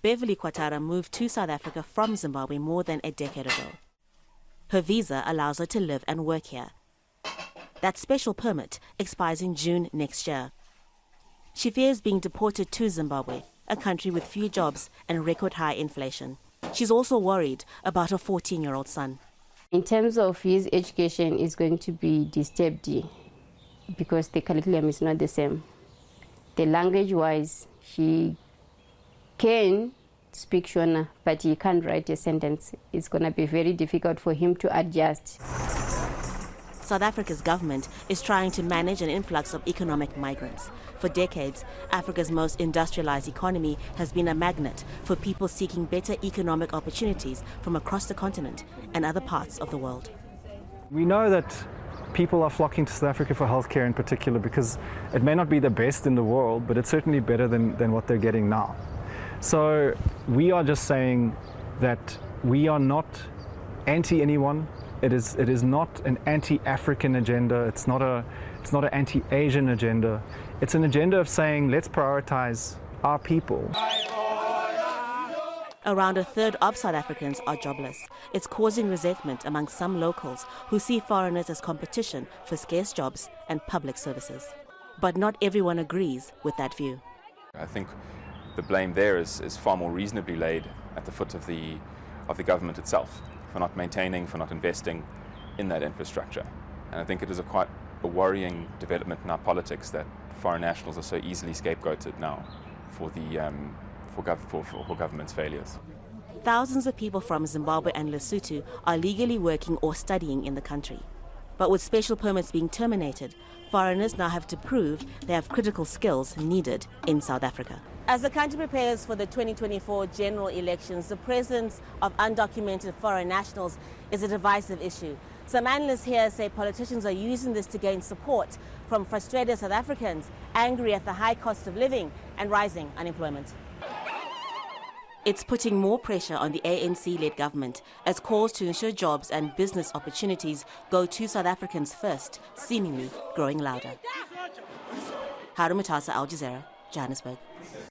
Beverly Quatara moved to South Africa from Zimbabwe more than a decade ago. Her visa allows her to live and work here. That special permit expires in June next year. She fears being deported to Zimbabwe, a country with few jobs and record high inflation. She's also worried about her 14-year-old son. In terms of his education, it's going to be disturbed because the curriculum is not the same. The language-wise, he can speak Shona, but he can't write a sentence. It's going to be very difficult for him to adjust. South Africa's government is trying to manage an influx of economic migrants. For decades, Africa's most industrialized economy has been a magnet for people seeking better economic opportunities from across the continent and other parts of the world. We know that people are flocking to South Africa for healthcare in particular because it may not be the best in the world, but it's certainly better than what they're getting now. So we are just saying that we are not anti-anyone. It is not an anti-African agenda. It's not an anti-Asian agenda. It's an agenda of saying, let's prioritize our people. Around a third of South Africans are jobless. It's causing resentment among some locals who see foreigners as competition for scarce jobs and public services. But not everyone agrees with that view. I think the blame there is far more reasonably laid at the foot of the government itself for not maintaining, for not investing in that infrastructure. And I think it is quite a worrying development in our politics that foreign nationals are so easily scapegoated now for government's failures. Thousands of people from Zimbabwe and Lesotho are legally working or studying in the country. But with special permits being terminated, foreigners now have to prove they have critical skills needed in South Africa. As the country prepares for the 2024 general elections, the presence of undocumented foreign nationals is a divisive issue. Some analysts here say politicians are using this to gain support from frustrated South Africans angry at the high cost of living and rising unemployment. It's putting more pressure on the ANC-led government as calls to ensure jobs and business opportunities go to South Africans first, seemingly growing louder. Harun Mutasa, Al Jazeera, Johannesburg.